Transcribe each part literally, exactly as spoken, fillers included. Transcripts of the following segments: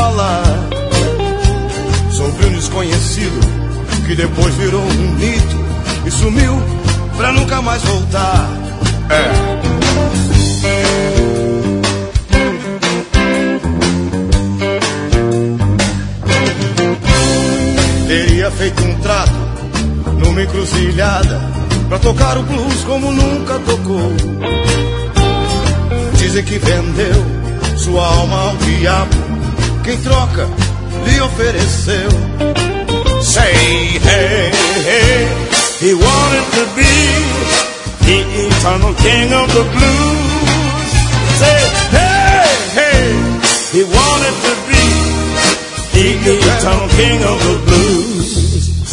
viola sobre um desconhecido que depois virou um mito e sumiu pra nunca mais voltar. É. Teria feito um trato numa encruzilhada pra tocar o blues como nunca tocou. Dizem que vendeu sua alma ao diabo, quem troca lhe ofereceu. Say hey, hey, he wanted to be the eternal king of the blues. Say hey, hey, he wanted to be the eternal king of the blues.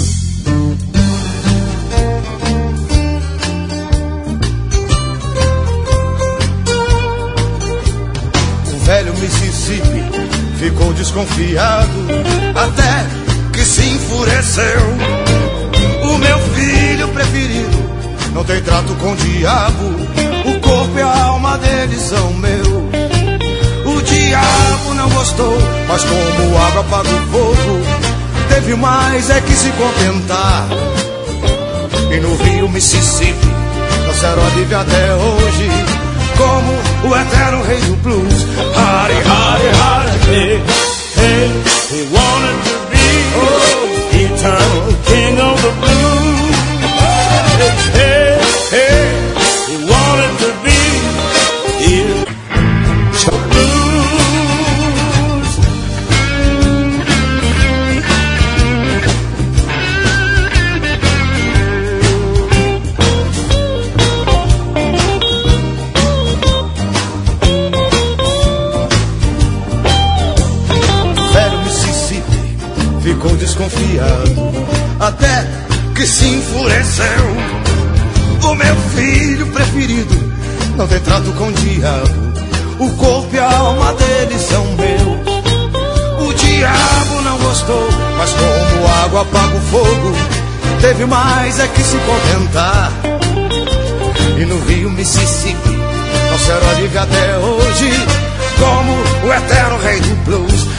O velho Mississippi ficou desconfiado até que se enfureceu. O meu filho preferido não tem trato com o diabo, o corpo e a alma dele são meu. O diabo não gostou, mas como água apaga o fogo, teve mais é que se contentar. E no rio Mississippi trouxeram a vive até hoje como o eterno rei do blues. Hardy, hardy, hardy, hey, hey, he wanted to be oh, eternal king of the blues. Hey, hey, hey, he wanted to be eternal blues. Ficou desconfiado até que se enfureceu. O meu filho preferido não tem trato com o diabo, o corpo e a alma dele são meu. O diabo não gostou, mas como água apaga o fogo, teve mais é que se contentar. E no rio Mississippi trouxeram a liga até hoje como o eterno rei do blues.